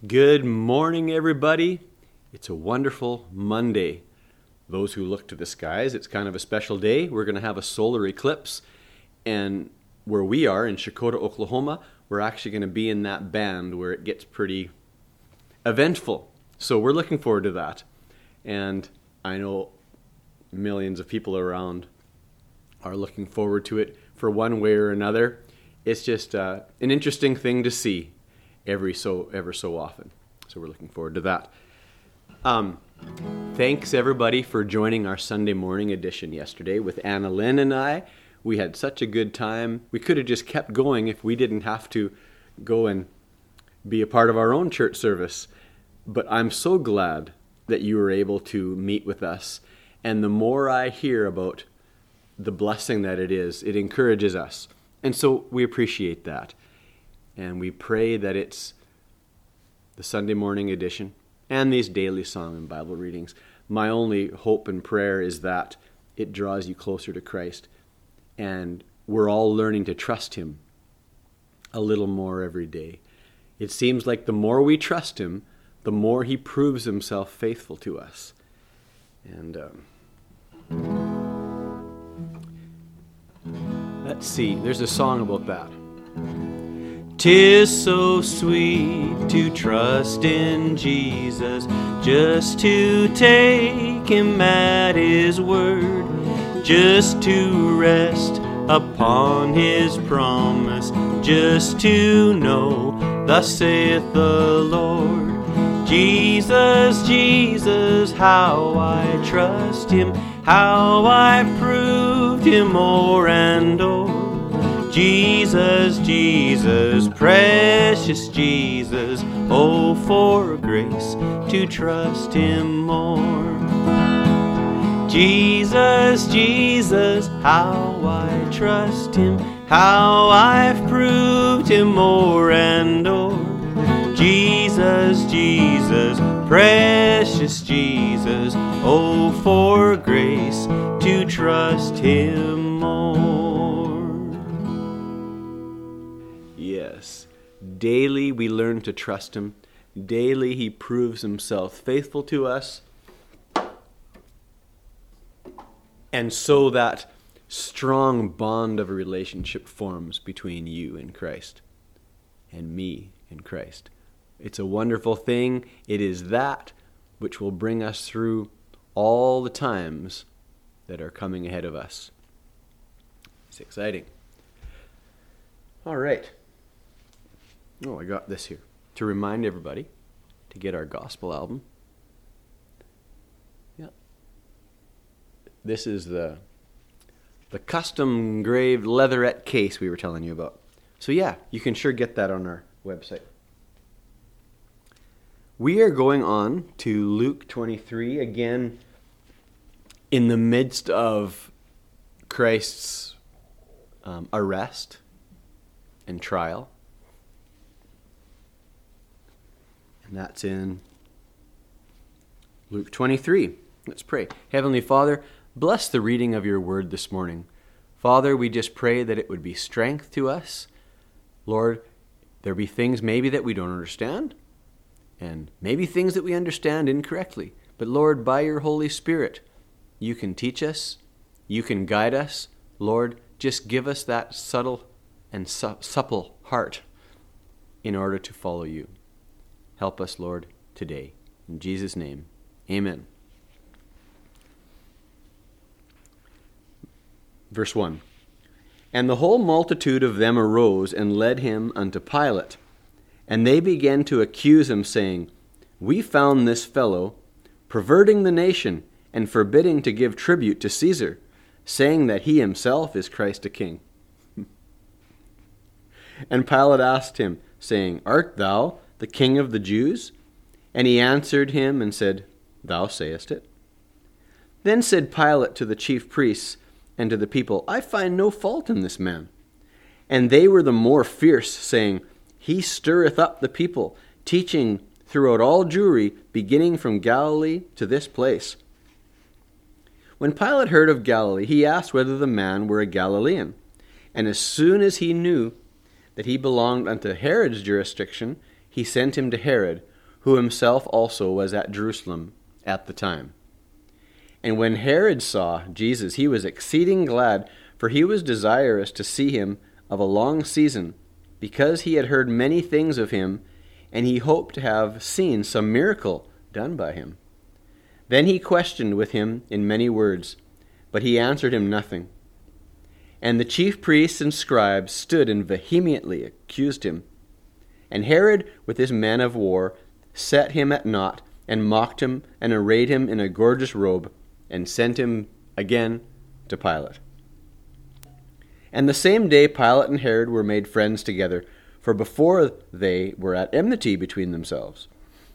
Good morning, everybody. It's a wonderful Monday. Those who look to the skies, it's kind of a special day. We're going to have a solar eclipse, and where we are in Shakota, Oklahoma, we're actually going to be in that band where it gets pretty eventful. So we're looking forward to that. And I know millions of people around are looking forward to it for one way or another. It's just an interesting thing to see ever so often. So we're looking forward to that. Thanks everybody for joining our Sunday morning edition yesterday with Anna Lynn and I. We had such a good time. We could have just kept going if we didn't have to go and be a part of our own church service. But I'm so glad that you were able to meet with us. And the more I hear about the blessing that it is, it encourages us. And so we appreciate that. And we pray that it's the Sunday morning edition and these daily song and Bible readings. My only hope and prayer is that it draws you closer to Christ. And we're all learning to trust Him a little more every day. It seems like the more we trust Him, the more He proves Himself faithful to us. And let's see, there's a song about that. 'Tis so sweet to trust in Jesus, just to take Him at His word, just to rest upon His promise, just to know, thus saith the Lord. Jesus, Jesus, how I trust Him, how I've proved Him o'er and o'er. Jesus, Jesus, precious Jesus, oh, for grace to trust Him more. Jesus, Jesus, how I trust Him, how I've proved Him o'er and o'er. Jesus, Jesus, precious Jesus, oh, for grace to trust Him more. Yes, daily we learn to trust Him. Daily He proves Himself faithful to us. And so that strong bond of a relationship forms between you and Christ and me and Christ. It's a wonderful thing. It is that which will bring us through all the times that are coming ahead of us. It's exciting. All right. Oh, I got this here. To remind everybody to get our gospel album. Yeah. This is the custom engraved leatherette case we were telling you about. So yeah, you can sure get that on our website. We are going on to Luke 23, again, in the midst of Christ's arrest and trial. And that's in Luke 23. Let's pray. Heavenly Father, bless the reading of your word this morning. Father, we just pray that it would be strength to us. Lord, there be things maybe that we don't understand, and maybe things that we understand incorrectly. But Lord, by your Holy Spirit, you can teach us, you can guide us. Lord, just give us that subtle and supple heart in order to follow you. Help us, Lord, today. In Jesus' name, amen. Verse 1. And the whole multitude of them arose and led him unto Pilate. And they began to accuse him, saying, We found this fellow perverting the nation and forbidding to give tribute to Caesar, saying that he himself is Christ a king. And Pilate asked him, saying, Art thou the king of the Jews? And he answered him and said, Thou sayest it. Then said Pilate to the chief priests and to the people, I find no fault in this man. And they were the more fierce, saying, He stirreth up the people, teaching throughout all Jewry, beginning from Galilee to this place. When Pilate heard of Galilee, he asked whether the man were a Galilean. And as soon as he knew that he belonged unto Herod's jurisdiction, he sent him to Herod, who himself also was at Jerusalem at the time. And when Herod saw Jesus, he was exceeding glad, for he was desirous to see him of a long season, because he had heard many things of him, and he hoped to have seen some miracle done by him. Then he questioned with him in many words, but he answered him nothing. And the chief priests and scribes stood and vehemently accused him. And Herod, with his men of war, set him at naught, and mocked him, and arrayed him in a gorgeous robe, and sent him again to Pilate. And the same day Pilate and Herod were made friends together, for before they were at enmity between themselves.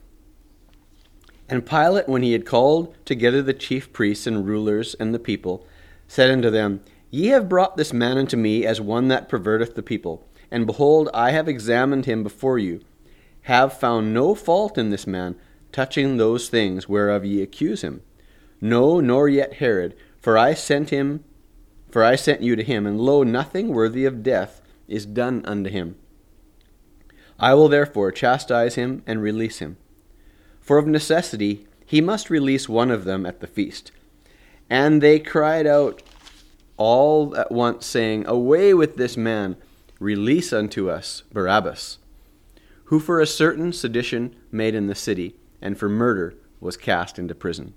And Pilate, when he had called together the chief priests and rulers and the people, said unto them, Ye have brought this man unto me as one that perverteth the people. And behold, I have examined him before you, have found no fault in this man touching those things whereof ye accuse him. No, nor yet Herod, for I sent you to him, and lo, nothing worthy of death is done unto him. I will therefore chastise him and release him. For of necessity he must release one of them at the feast. And they cried out all at once, saying, Away with this man, release unto us Barabbas, who for a certain sedition made in the city, and for murder was cast into prison.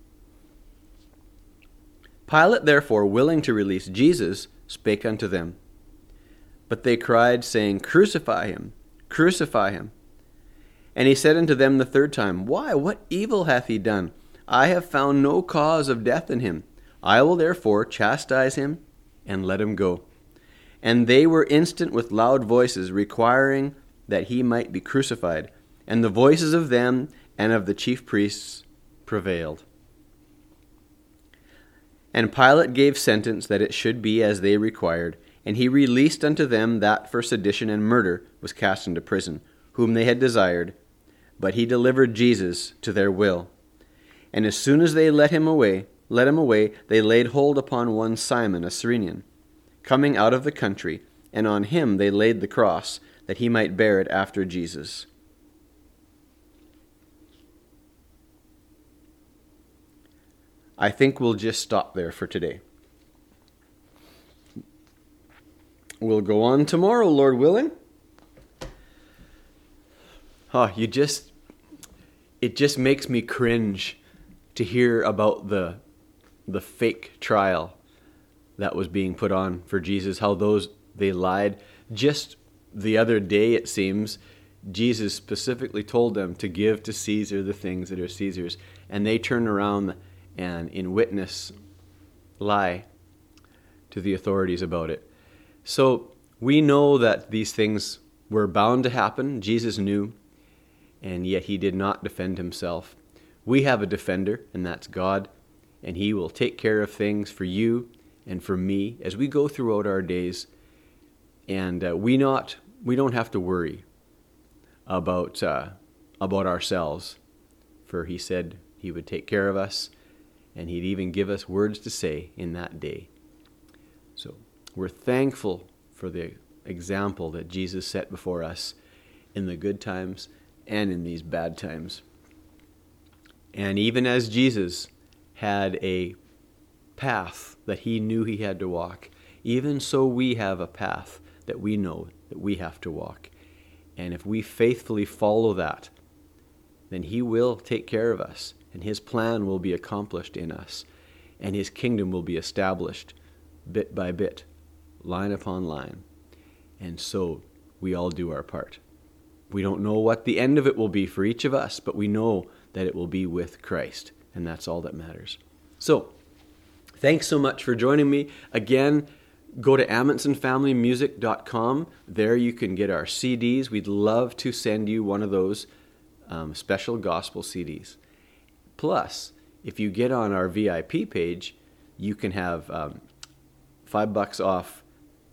Pilate therefore, willing to release Jesus, spake unto them. But they cried, saying, Crucify him, crucify him. And he said unto them the third time, Why, what evil hath he done? I have found no cause of death in him. I will therefore chastise him, and let him go. And they were instant with loud voices, requiring that he might be crucified. And the voices of them and of the chief priests prevailed. And Pilate gave sentence that it should be as they required, and he released unto them that for sedition and murder was cast into prison, whom they had desired, but he delivered Jesus to their will. And as soon as they let him away, they laid hold upon one Simon, a Cyrenian, coming out of the country, and on him they laid the cross, that he might bear it after Jesus. I think we'll just stop there for today. We'll go on tomorrow, Lord willing. It just makes me cringe to hear about the fake trial that was being put on for Jesus, how they lied. Just the other day, it seems, Jesus specifically told them to give to Caesar the things that are Caesar's, and they turn around and in witness lie to the authorities about it. So we know that these things were bound to happen. Jesus knew, and yet he did not defend himself. We have a defender, and that's God, and he will take care of things for you and for me as we go throughout our days. And we don't have to worry about ourselves, for he said he would take care of us, and he'd even give us words to say in that day. So we're thankful for the example that Jesus set before us in the good times and in these bad times. And even as Jesus had a path that he knew he had to walk, even so we have a path that we know that we have to walk. And if we faithfully follow that, then he will take care of us, and his plan will be accomplished in us, and his kingdom will be established bit by bit, line upon line. And so we all do our part. We don't know what the end of it will be for each of us, but we know that it will be with Christ, and that's all that matters. So, thanks so much for joining me. Again, go to AmondsonFamilyMusic.com. There you can get our CDs. We'd love to send you one of those special gospel CDs. Plus, if you get on our VIP page, you can have $5 off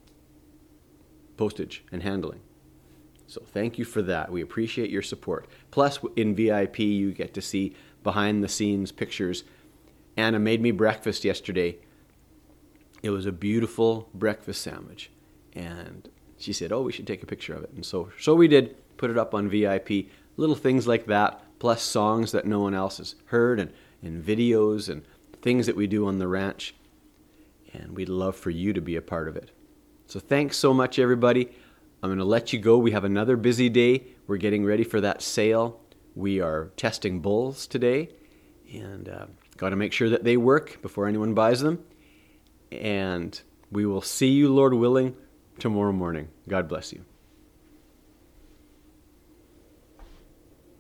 postage and handling. So thank you for that. We appreciate your support. Plus, in VIP, you get to see behind-the-scenes pictures. Anna made me breakfast yesterday. It was a beautiful breakfast sandwich. And she said, we should take a picture of it. And so we did. Put it up on VIP. Little things like that plus songs that no one else has heard, and videos and things that we do on the ranch. And we'd love for you to be a part of it. So thanks so much, everybody. I'm going to let you go. We have another busy day. We're getting ready for that sale. We are testing bulls today, and got to make sure that they work before anyone buys them. And we will see you, Lord willing, tomorrow morning. God bless you.